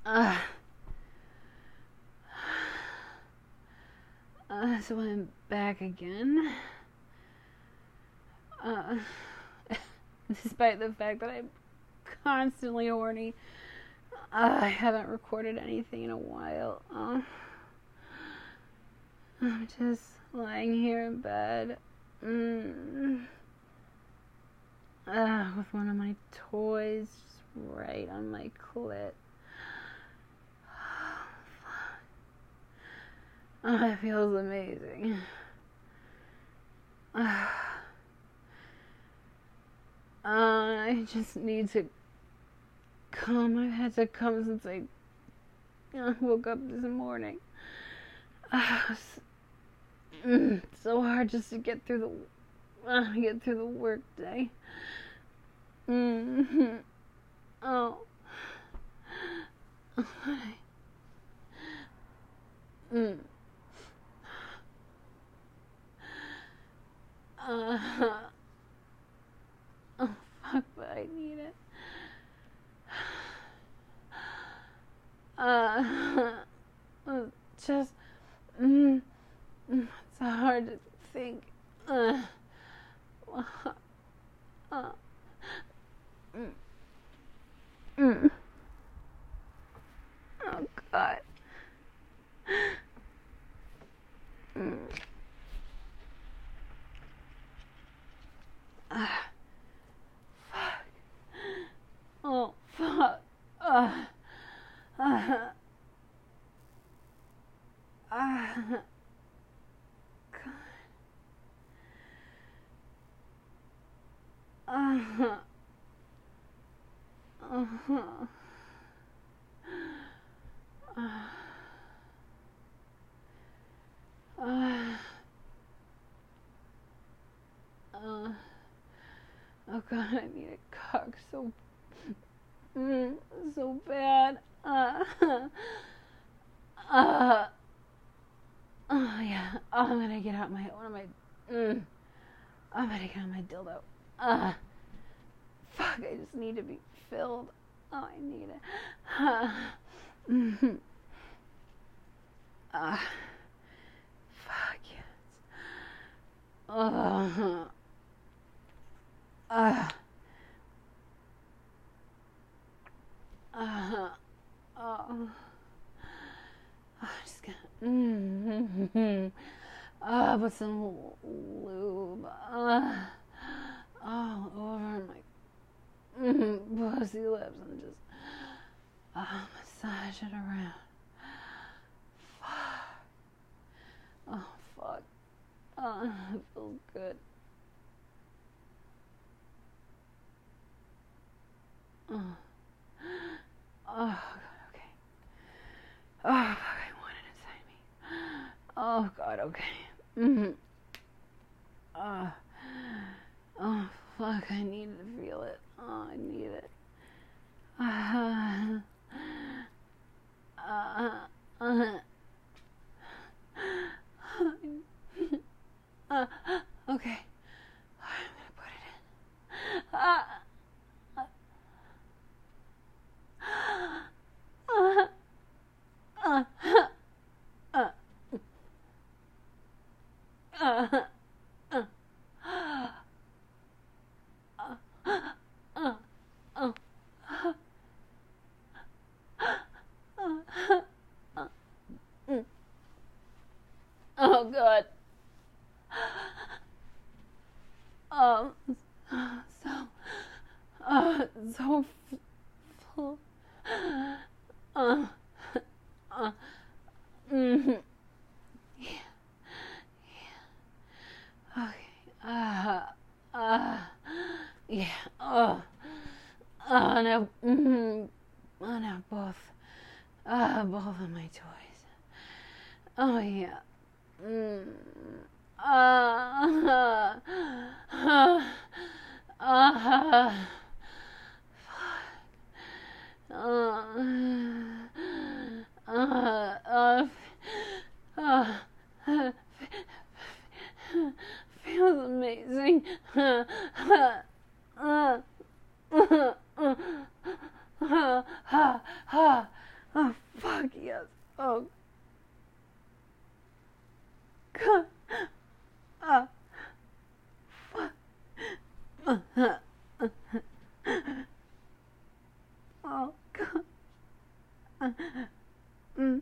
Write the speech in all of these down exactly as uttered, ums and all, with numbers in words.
Uh, uh, so I'm back again. Uh, despite the fact that I'm constantly horny, uh, I haven't recorded anything in a while. Uh, I'm just lying here in bed, mm, uh, with one of my toys just right on my clit. Oh, it feels amazing. Uh, I just need to come. I've had to come since I uh, woke up this morning. Uh, it's, mm, it's so hard just to get through the uh, get through the work day. Mm-hmm. Oh. Mm. Uh, oh fuck, but I need it. Uh, just, mm, it's hard to think. Uh, uh, mm, mm. Oh God. Mm. Uh, fuck. Oh, fuck. Uh, uh, uh, God. Uh, uh, uh, uh, uh, oh God, I need a cock so, mm, so bad. Uh, uh, oh yeah. Oh, I'm gonna get out my one of my. Mm, I'm gonna get out my dildo. Uh, fuck. I just need to be filled. Oh, I need it. Uh, mm-hmm. Uh, fuck yes. Uh, uh, uh, oh. I'm just gonna. Mm-hmm. Uh, put some lube uh, all over my mm, pussy lips and just uh, massage it around. Fuck. Oh, fuck. Uh, it feels good. Uh, oh, God, okay. Oh, fuck, I want it inside me. Oh, God, okay. Mm-hmm. Uh, oh, fuck, I need to feel it. Oh, I need it. Uh, uh, uh, uh, okay. I'm gonna put it in. Uh, uh, uh, uh, uh, uh. Oh God. Um. So. Uh. So. Full. Uh. Uh. Mm-hmm. Yeah. Yeah. Okay. Uh. Uh. Yeah. Oh. Oh no. Mm-hmm. Oh no. Both. Uh. Both of my toys. Oh yeah. Mm. Uh, uh, uh, uh, uh, uh, uh, uh, feels amazing. Uh, uh, uh, uh, uh, uh, uh, Oh, fuck yes. Oh, God. Uh, fuck. Uh, uh, uh, oh, God. Uh, mm,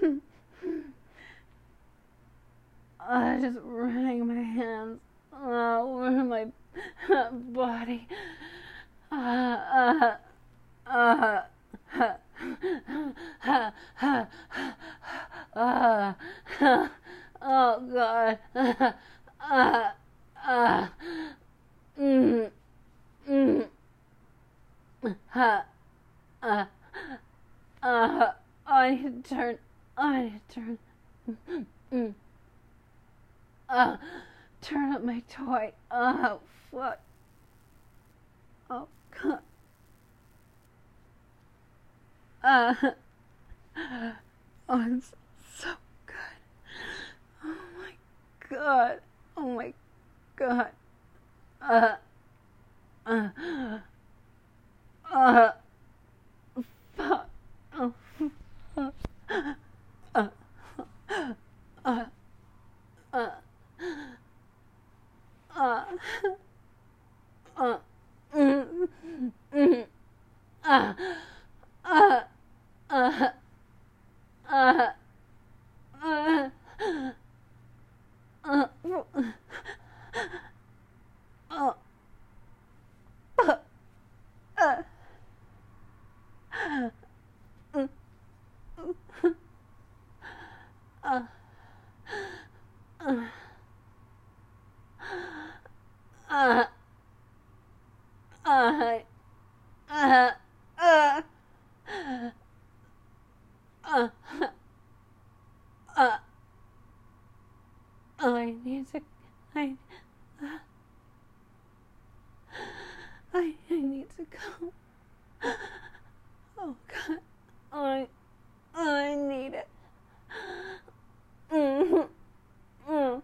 I just wring my hands uh, over my uh, body. Uh, uh, uh, uh, uh, uh, uh, uh, oh God. Uh, uh, uh, mm, mm, uh, uh, uh, I need to turn. I need to turn. Mm, uh, turn up my toy. Oh, fuck. Oh, God. Uh, oh, it's so good. Oh my God. Oh my God. Uh, uh, uh, fuck. Oh, fuck. Uh, uh, uh, uh, uh, mm, mm, uh, uh, uh, uh, uh, uh, uh, uh, uh, uh, uh, I, uh, uh, uh, uh, I need to, I, uh, I, I need to go. Oh God, I, I need it. Mm, mm,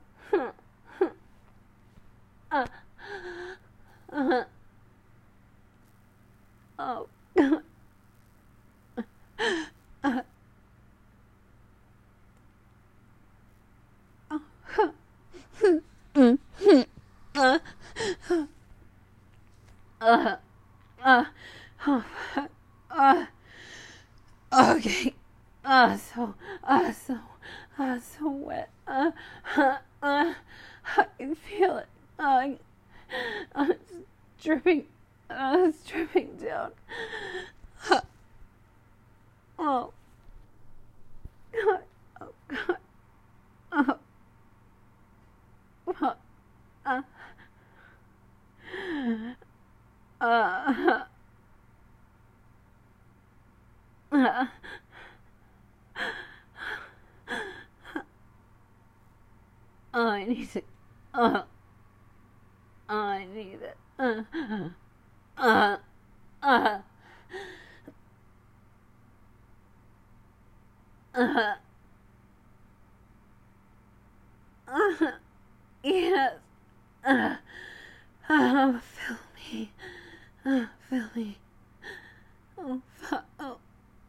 uh, uh, oh God. Uh, oh, mm, uh, uh, uh, oh, uh, okay. Uh, so, uh, so, uh, so wet. Uh, uh, uh, I can feel it. Uh, uh, it's dripping. Uh, it's dripping down. Uh, oh, God. Oh, God. Oh, uh, uh, uh, uh, I need to, uh, I need it. Uh, uh, uh, uh, uh, yes. Uh, uh, fill me. Uh, fill me. Oh, fuck. Oh,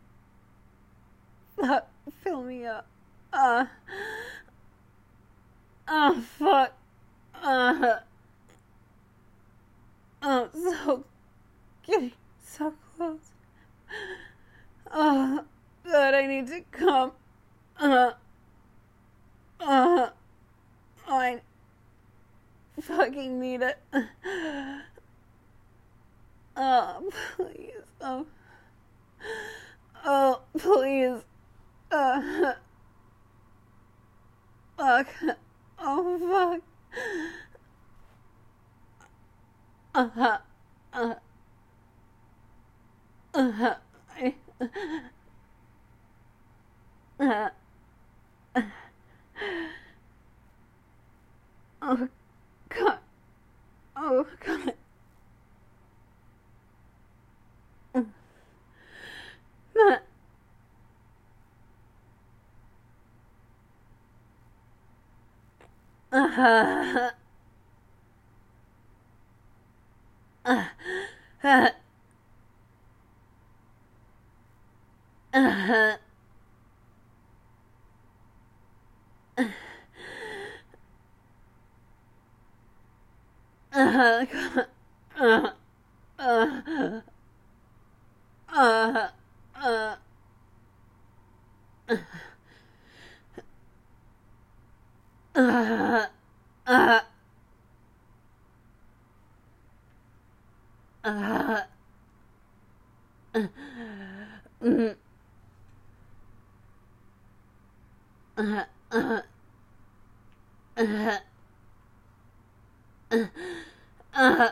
fuck. Fill me up. Uh, oh, fuck. Uh, oh, so, getting so close. Oh, God, I need to come. Uh, uh, I fucking need it. Oh, please. Oh, oh, please. Uh, fuck. Oh, fuck. Uh, uh, uh, I, uh, oh, God. Oh, God. Uh, uh, uh, uh, uh, Uh, uh, uh, uh, uh, uh, uh, uh, mm, uh, uh, uh, uh,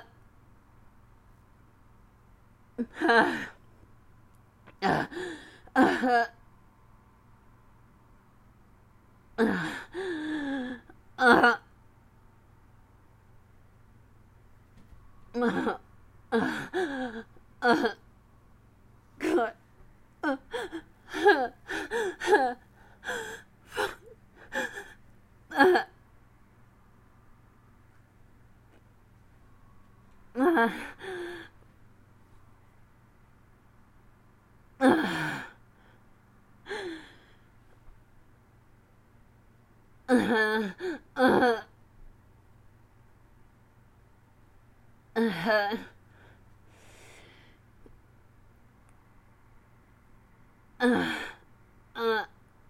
uh, uh, uh, uh, uh, uh, uh, uh, God. Uh, uh, uh, uh, uh, uh, uh, uh, uh, uh,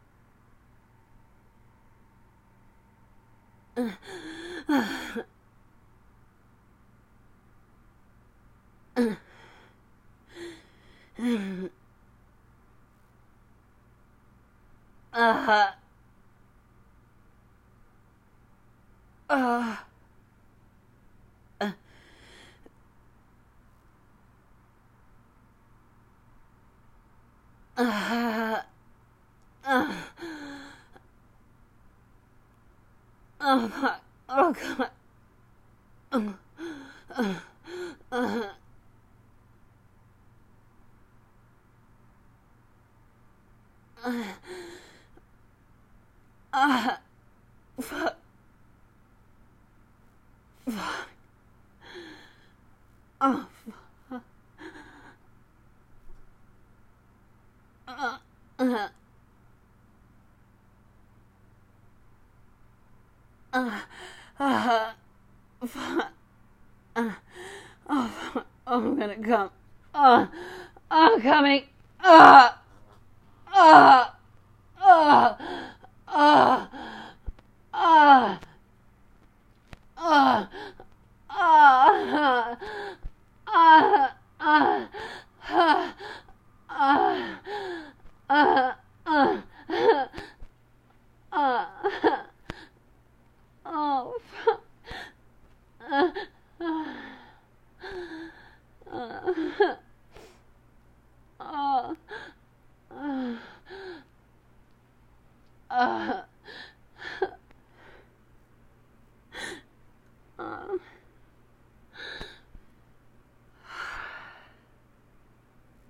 uh, uh, uh, uh, oh my, oh God. Uh, uh, uh, uh, uh, fuck, fuck, oh, fuck, uh, uh, uh, uh, fuck, uh, oh, fuck, oh, I'm gonna come, uh, I'm coming, uh, uh, uh, uh, uh, uh, uh, uh, uh, uh, uh, uh,